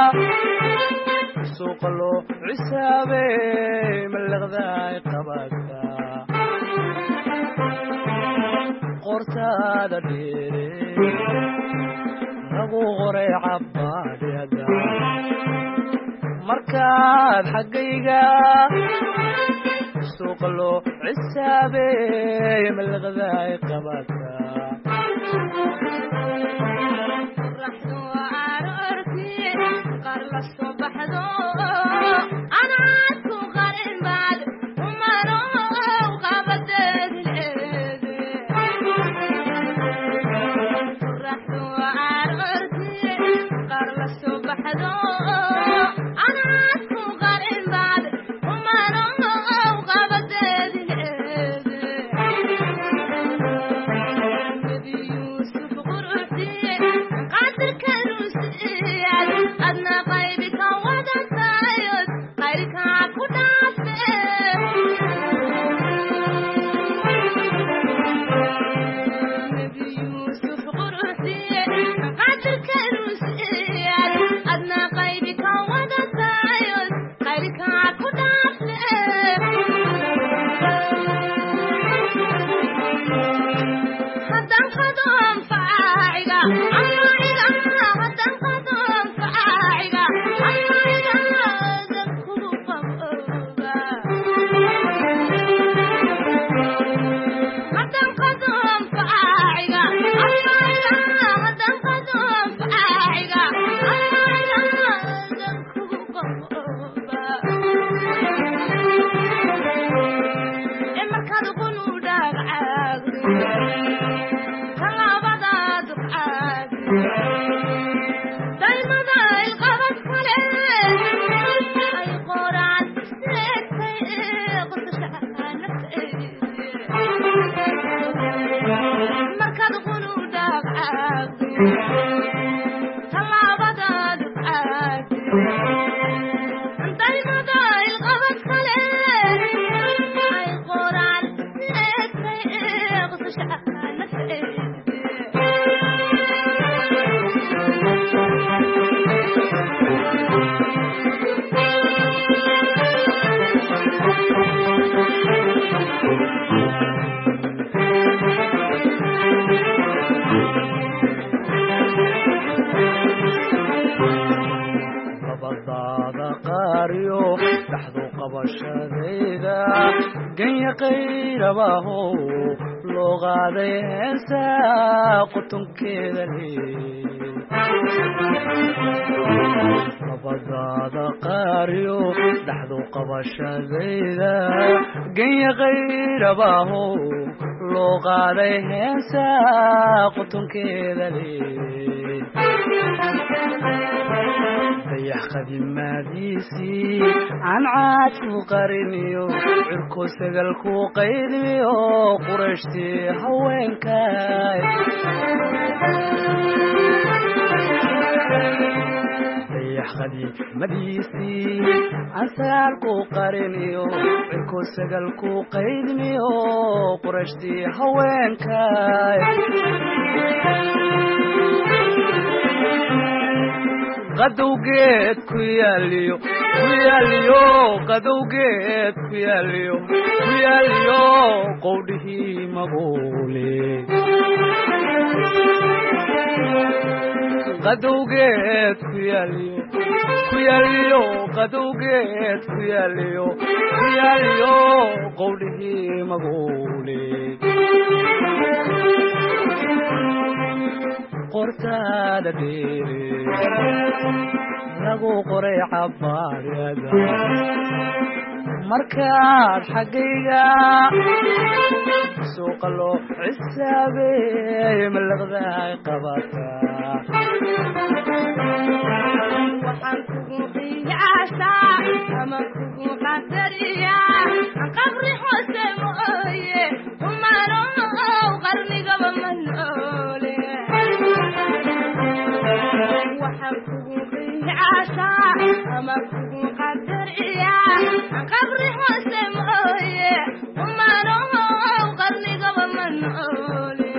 suuqa loo cisaabey mallaqdaay qabadka qortaada dheere lagu qoray cabbaadhada markaad xaggayga suuqa loo cisaabey mallaqdaay qabadka abadaada qaariyo dhaxdu qabashadayda ganya qayrabaaho loo qaaday heesaa qutunkeeda leey dayax qadimaadiisii aan caadku qariniyo cirko sagalku qaydiyo qurashtii haweenkay dayaxqadii madiisii ansaalku qariniyo cirku sagalku qaydmiyo qurashtii haweenkay qadowgeed ku yaaliyo qadowgeed ku yaaliyo qowdhihii maguule qadowgeed ku yaaliyo qadowgeed ku yaaliyo qowdhihii maguule qortaada dheere lagu qoray cabaariyada markaad xaggayga suuqa loo xisaabeey malaqdaay qabataa
waxaan kugu qiyaasa ama kugu qadariya qabri hoose mooye umarow qarnigaba ma noole waxaan kugu qiyaasa ama kugu qadariya qabri hoose mooye umarow qarnigaba ma noole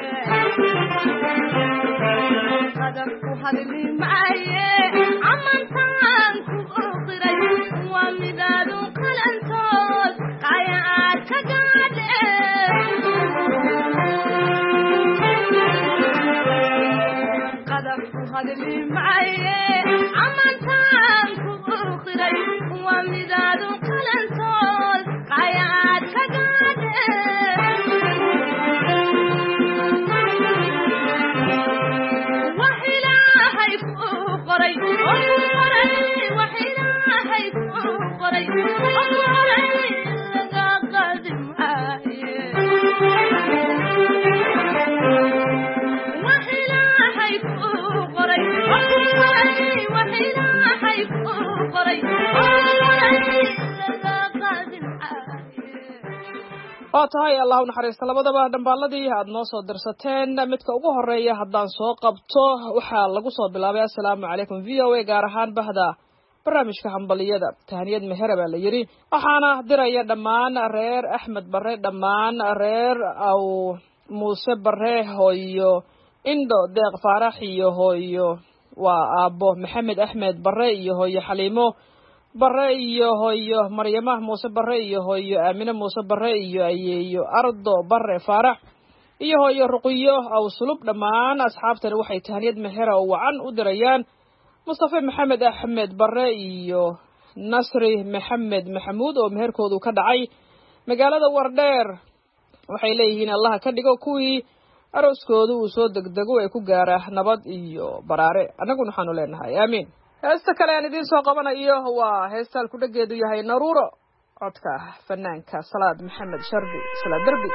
qadabku hadli maaye amantaan kugu qiray waa midaadu qalantood qaya aad ka gaadhe qadabku hadli maaye amantaan kugu qiray waa midaadu qalantood qaya aad ka gaadhe
waa tahay allah u naxariista labadaba dhambaaladii aad noo soo dirsateen midka ugu horeeya haddaan soo qabto waxaa lagu soo bilaabay assalaamu calaykum v o a gaar ahaan bahda barnaamijka hambaliyada tahaniyad mehere baa la yidhi waxaana diraya dhammaan reer axmed bare dhammaan reer aw muuse bare hooyo indho deeq faarax iyo hooyo waa aabbo maxamed axmed bare iyo hooyo xaliimo bare iyo hooyo maryama muuse bare iyo hooyo aamine muuse bare iyo ayeeyo ardo bare faarax iyo hooyo ruqiyo aw sulub dhammaan asxaabtani waxay tahaniyad mehera oo wacan u dirayaan mustafa maxamed axmed bare iyo nasri maxamed maxamuud oo meherkoodu ka dhacay magaalada wardheer waxay leeyihiin allaha ka dhigo kuwii arooskoodu uu soo degdego ee ku gaara nabad iyo baraare annaguna waxaanu leenahay aamiin heesta kale aan idiin soo qabanayo waa heestaan ku dhageedu yahay naruuro codka fanaanka salaad maxamed shardi salaad derbi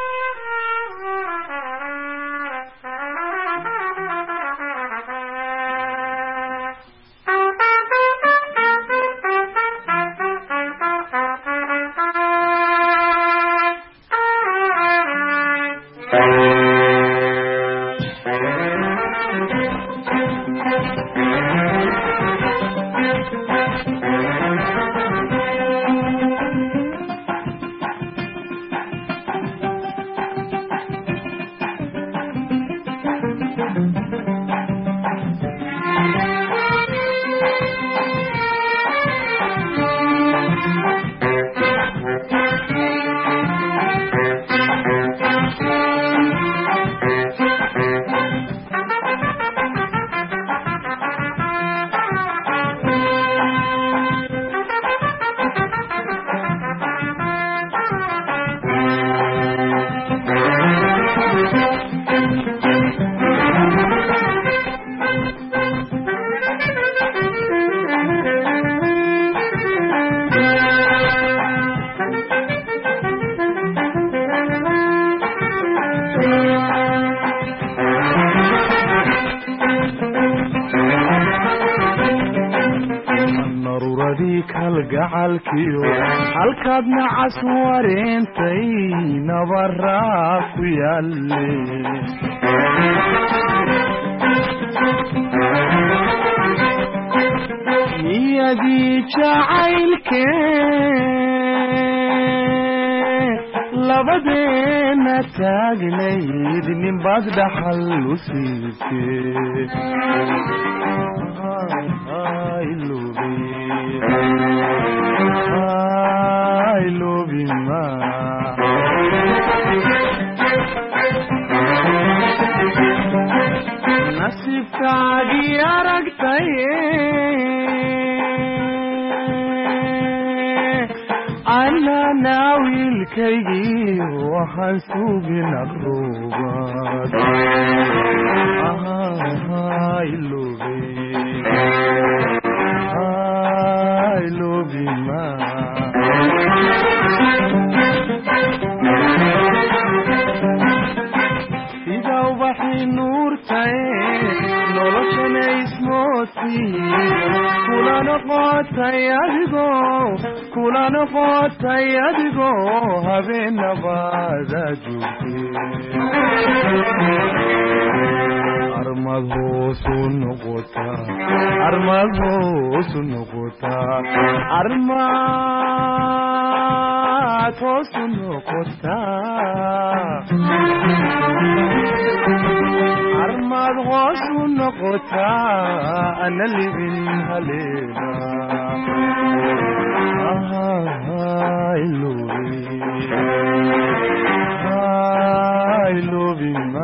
halkaadna caswareentay nabaraa ku yaale wadadii jacaylke labadeena taagnayd ninbaad dhaxal u siisee nasiibkaagii aragtaye anana wiilkaygii waxaan sugin aqrubaad sida ubaxii nuurtaye noloshana ismoodkii kula noqotay adigoo habeenabaada joogtee armad hoosu noqotaa armad hoosu noqotaa armad hoosu noqotaa armad hoosu noqotaa ana libin haleena I love you, ma.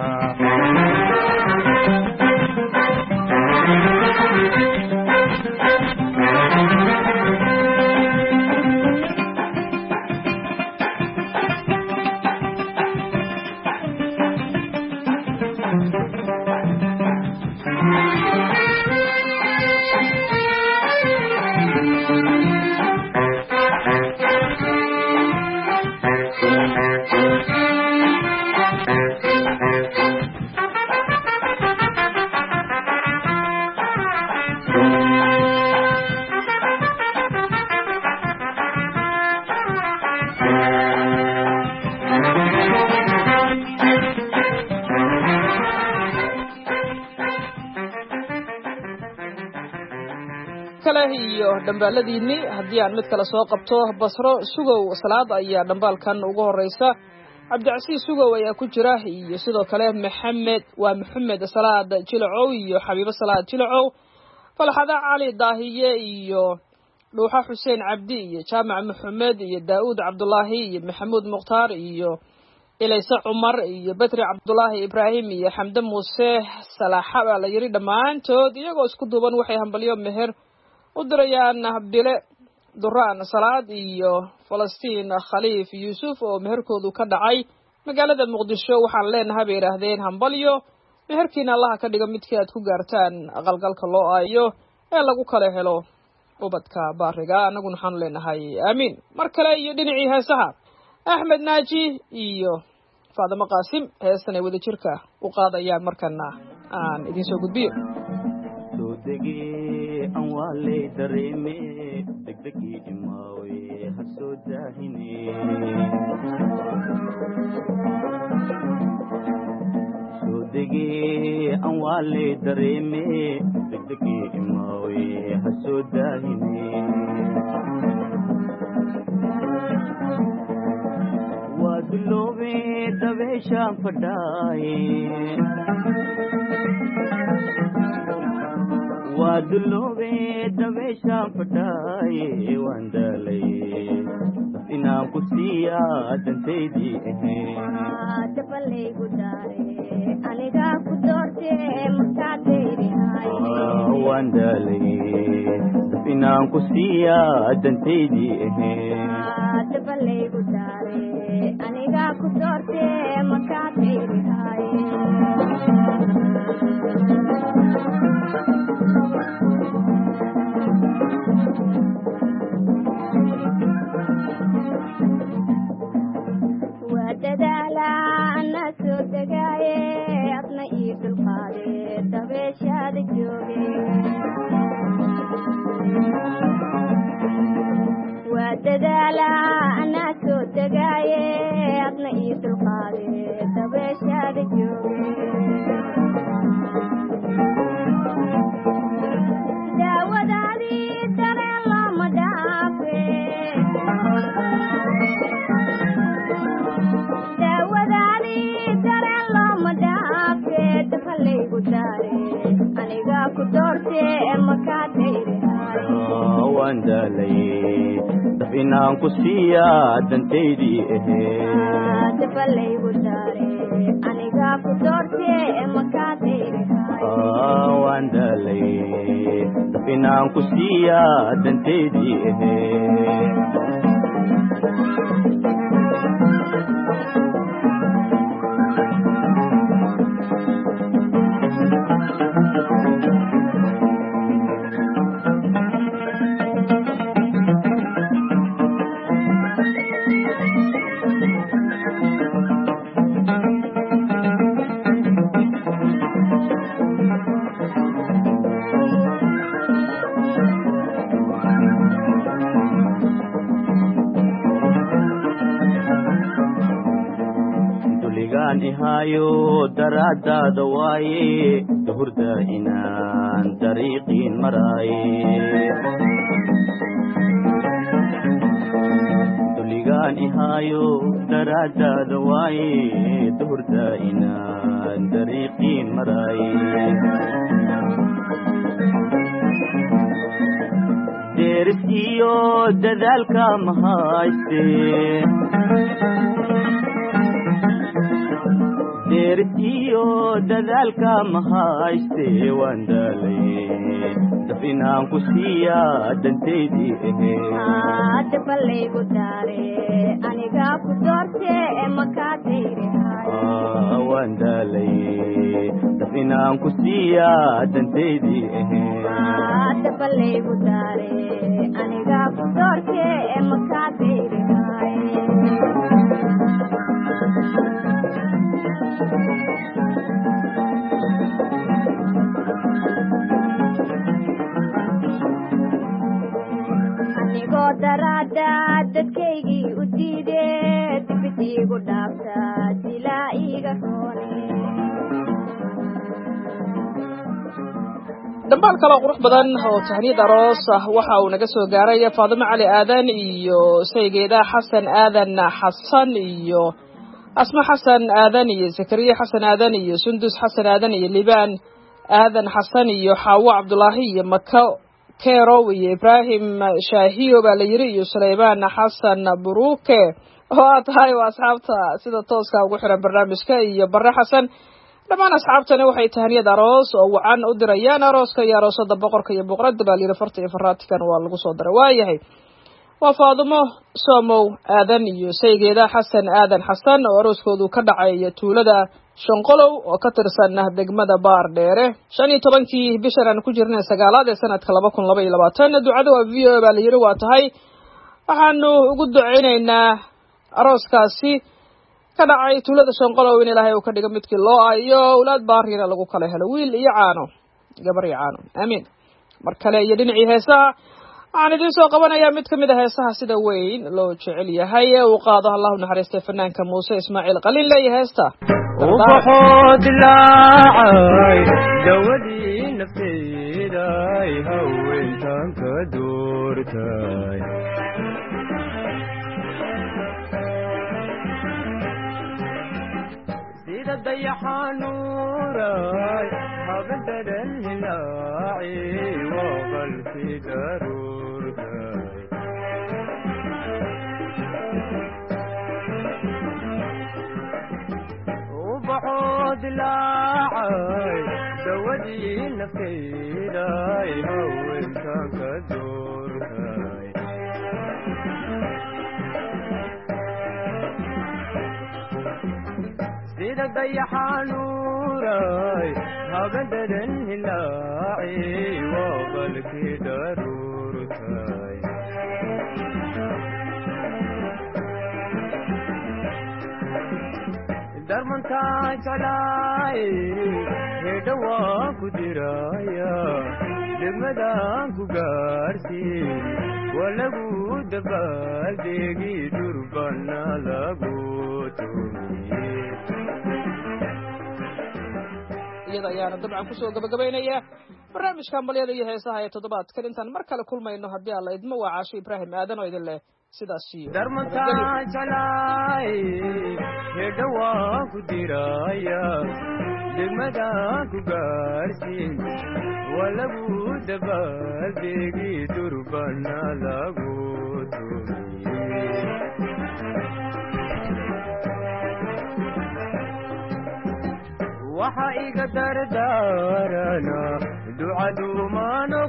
iyo dhambaaladiinii haddii aan mid kale soo qabto basro sugow salaad ayaa dhambaalkan ugu horeysa cabdicasiis sugow ayaa ku jira iyo sidoo kale maxamed salaad jilacow iyo xabiibo salaad jilacow falxada cali daahiye iyo dhuuxa xuseen cabdi iyo jaamac maxamed iyo daa'uud cabdulaahi iyo maxamuud mukhtaar iyo ilayse cumar iyo badri cabdulaahi ibraahim iyo xamde muuse salaaxa baa la yidhi dhammaantood iyagoo isku duuban waxay hambalyo meher u dirayaan bile duraan salaad iyo falastiin khaliif yuusuf oo meherkoodu ka dhacay magaalada muqdisho waxaan leenahay bay yidhaahdeen hambalyo meherkiina allaha ka dhiga midkii aad ku gaartaan aqalgalka loo aayo ee lagu kala helo ubadka baariga annaguna waxaanu leenahay aamiin mar kale iyo dhinacii heesaha axmed naaji iyo faadimo qaasim heestan ay wada jirka u qaadayaan markana aan idiin soo gudbiyo
an waa lay dareeme degdegii imaawe ha soo daahine soo degee an waa lay dareeme degdegii imaawe ha soo daahine waa duloobe dabeeshaan fadhaaye waa duloobe dabeeshaan fadhaaye waan daalay daf inaan ku siiyaa dantaydii
dabalaygu daare anigaa ku doorte
waan daalay daf inaan ku siiyaa dantaydii
dabalaygu daare anigaa ku doorte makaadayrihay wadadaala ana soo degaaye adna ii dulqaade dabeeshaada jooge wadadaala ana soo degaaye adna ii dulqaade dabeeshaada doortee makaa dayrahay
waan daalay daf inaan ku siiya dantaydii ahee
dabalaygu daare anigaa ku doortee makaa dayrahay
waan daalay daf inaan ku siiya dantaydii ahee ihaayo daraadaada waaye duhurda inaan dariiqiin maraaye duligaan ihaayo daraadaada waaye duhurda inaan dariiqiin maraaye deris iyo dadaalka mahayste deertiyo dadaalka mahayste waan daalay daf inaan ku siiya dantaydii ahee
dabalaygu daare anigaa ku doortee makaa dayrahay
waan daalay daf inaan ku siiya dantaydii ahee
dabalaygu daare anigaa ku doortee makaa dayrahay anigoo daraada dadkaygii u diidee dibidiigu dhaafta dilaa iiga roone
dambaal kaloo qurux badan oo tahniyad aroos ah waxa uu naga soo gaaray faadimo cali aadan iyo saygeeda xasan aadan xasan iyo asma xasan aadan iyo zakariya xasan aadan iyo sundus xasan aadan iyo libaan aadan xasan iyo xaawo cabdulaahi iyo maka kerow iyo ibraahim shaahiyo baa la yiri iyo sulaymaan xasan buruke oo aad tahay waa asxaabta sida tooska ugu xiran barnaamijka iyo barre xasan dhammaan asxaabtani waxay tahniyad aroos oo wacan u dirayaan arooska iyo aroosada boqorka iyo boqorada baa la yiri farta iyo faraatikan waa lagu soo daray waayahay waa faadimo soomow aadan iyo saygeeda xasan aadan xasan oo arooskoodu ka dhacay tuulada shanqolow oo ka tirsan degmada baar dheere 15 bishan aan ku jirnay 9aad ee sanadka 2022 ducada waa v o baa la yiri waa tahay waxaanu ugu duceynaynaa arooskaasi ka dhacay tuulada shanqolow in ilaahay uu ka dhigo midkii loo ayo awlaad baarina lagu kala helo wiil iyo caano gabar iyo caano amiin mar kale iyo dhinacii heesaha waxaan idiin soo qabanayaa mid ka mid a heesaha sida weyn loo jecel yahay ee uu qaado allahu naxariistay fanaanka muuse ismaaciil qalin leeya heesta
ubaxoo dilaacay dawadii nafteyday haweentan ka doortay sida dayaxanuuray habadadan hilaaci waa qalkii daruurtay ubaxoo dilaacay dawadii nafteyday haweentan ka doortay sida dayaxanuuray habadadan hilaaci waa qalkii daruurtay darmantaa jeclaay hedha waa ku diraya degmadaan ku gaarsiin waa lagu dabaaldegi durbana lagu tumiye
iyada ayaana dabcan kusoo gabagabaynaya barnaamijka hambalyada iyo heesaha ee toddobaadkan intaan mar kale kulmayno haddii alla idmo waa caasho ibraahim aadan oo idin leh sidaas iyo
darmantaa jeclaay hedha waa ku diraya degmadaan ku gaarsiin walagu dabaaldegi durbana lagu tumiye waxa iga dardaarana ducadu ma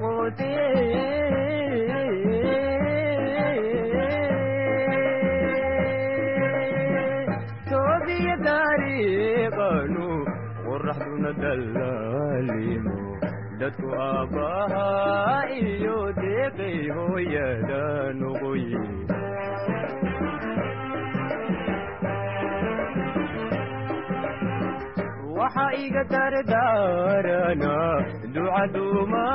toobiya dariiqanu qoraxduna dallaalimo dadku aabbahaa iyo deeqay hooyada noqoye waxa iga dardaarana ducadu ma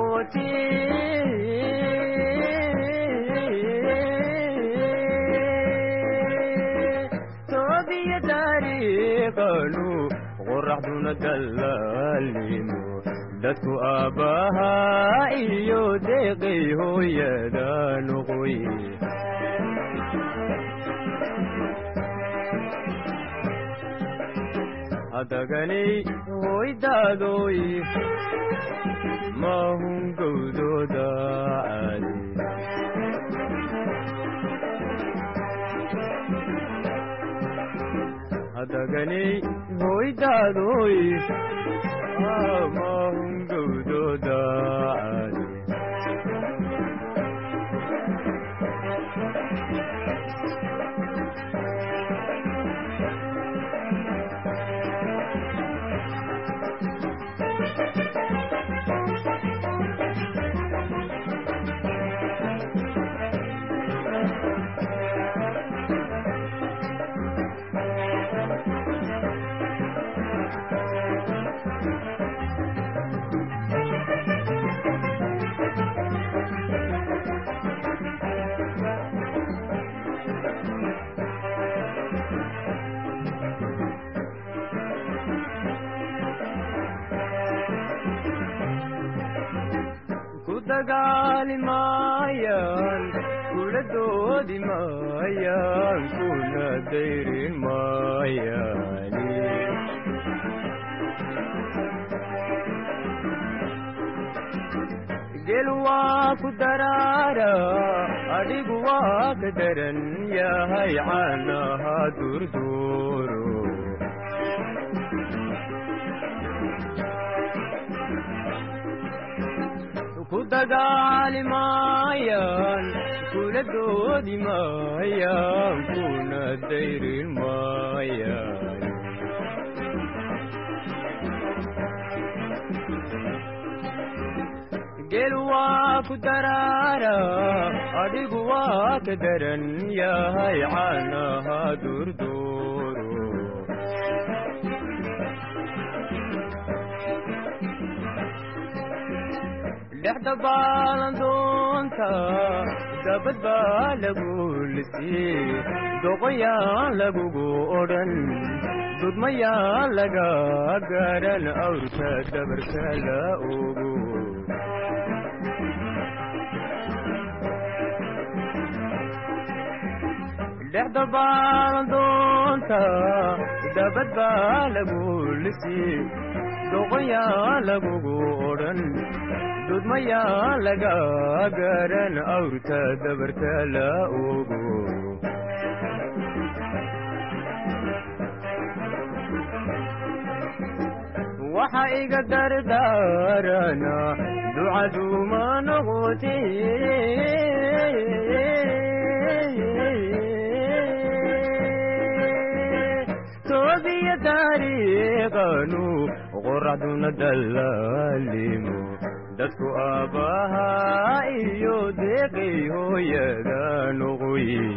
toobiya dariiqanu qoraxduna dallaalimo dadku aabbahaa iyo deeqay hooyada noqoye hadaganay hoydaadoy mahun gowdooda caadi hadaganay hoydaadoy mahun gowdooda caadi dagaali maayaan kula doodi maayaan kuna dayrin maayaani gel waa ku daraara adhigu waa ka daran yahay caanaha durduuro ku dagaali maayaan kula doodi maayaan kuna dayrin maayaan gel waa ku daraara adhigu waa ka daran yahay caanaha durduuro dhexda baalan doonta dabad baa lagu lisii doqoyaan lagugu odhan dudmayaan laga gaadhan awrka dabarka la ogo dhexda baalan doonta dabad baa lagu lisii doqoyaan lagugu odhan dudmayaa laga gaadhan awrka dabarka la ogo waxa iga dardaarana ducadu ma toobiya dariiqanu qoraxduna dallaalimo dadku aabbahaa iyo deeqay hooyada noqoye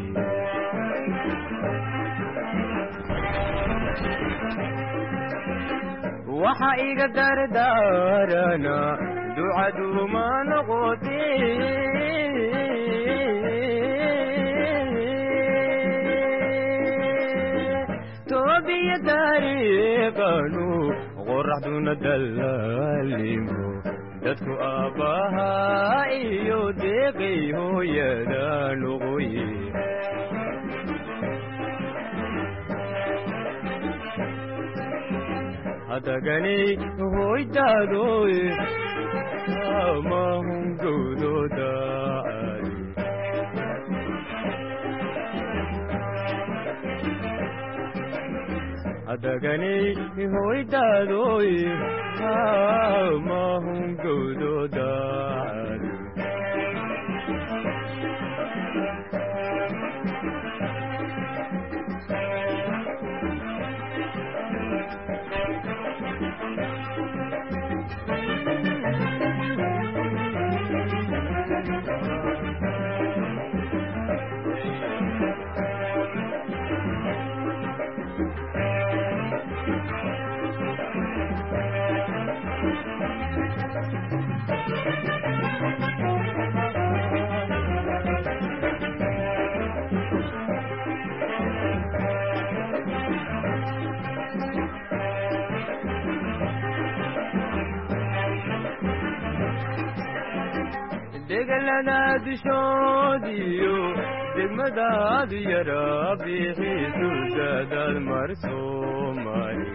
waxa iga dardaarana ducadu ma toobiya dariiqanu qoraxduna dallaalimo dadku aabbahaa iyo deeqay hooyada noqoye hadaganay hoydaadoy mahun gowdooda adaganay hoydaadoy mahun gowdooda degalada dushoodiyo degmadaad yara bixiisu dadaad marsoomari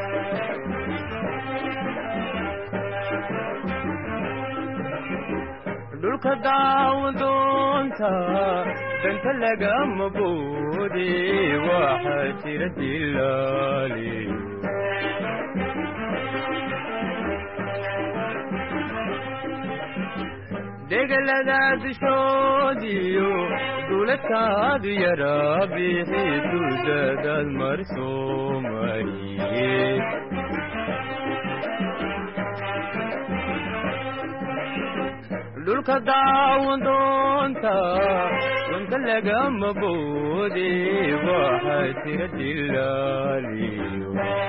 dhulka daawadoonta danta lagama boode waxaa jira dilaaliyo degalada dushoodiyo duulataad yara bixiisu dadaad marsoomariye dhulka daawadoonta danta lagama boode waxaa jira dilaaliyo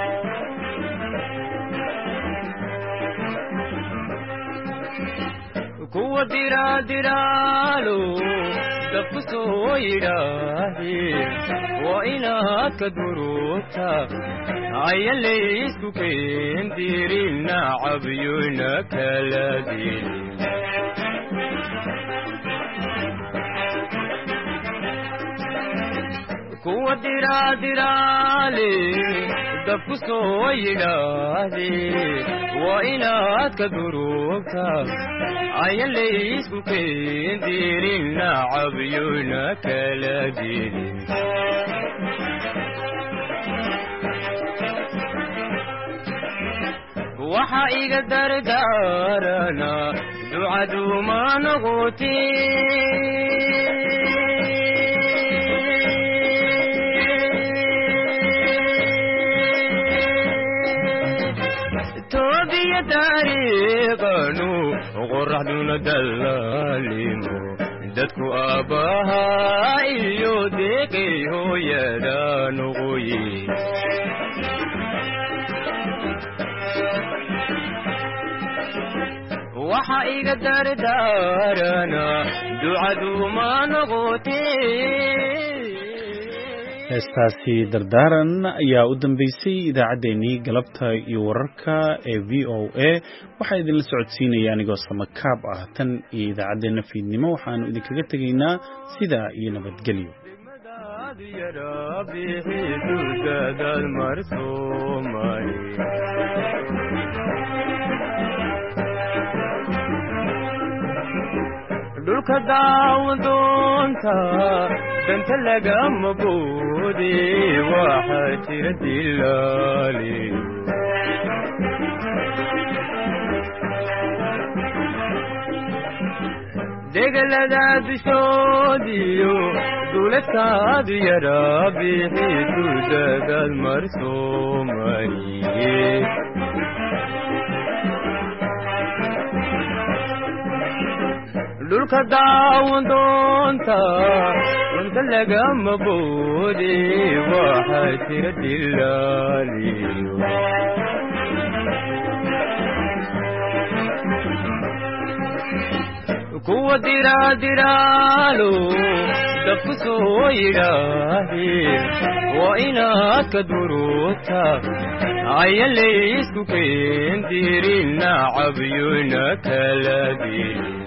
kuwa diraadiraalo dabku soo yidhaahe waa inaad ka duruubta aya laysku keendirin nacabyona kala dilin kuwa diraadiraale dabku soo yidhaahde waa inaad ka duruubta aya laysku keendirin nacabyona kala dilin waxa iga dardaarana ducaduma noqote toobiya taariiqanu qoraxduna dallaalimo dadku aabbahaa iyo deeqay hooyada noqoye waxa iga dardaarana ducaduma noqote
heestaasi dardaaran ayaa u dambeysay idaacaddeenii galabta iyo wararka ee v o a waxaa idinla socodsiinaya anigoo samakaab ah tan iyo idaacaddeenna fiidnimo waxaanu idinkaga tegaynaa sidaa iyo nabadgelyo
dhulka daawadoonta danta lagama boode waxaa jira dilaaliyo degalada dushoodiyo duulataad yara bixiisu dadaad marsoomariye dhulka daawadoonta danta lagama boode waxaa jira dilaaliyo kuwa diraadiraalo dabku soo yidhaahe waa inaad ka duruubta aya laysku keendirin nacabyona kala dilin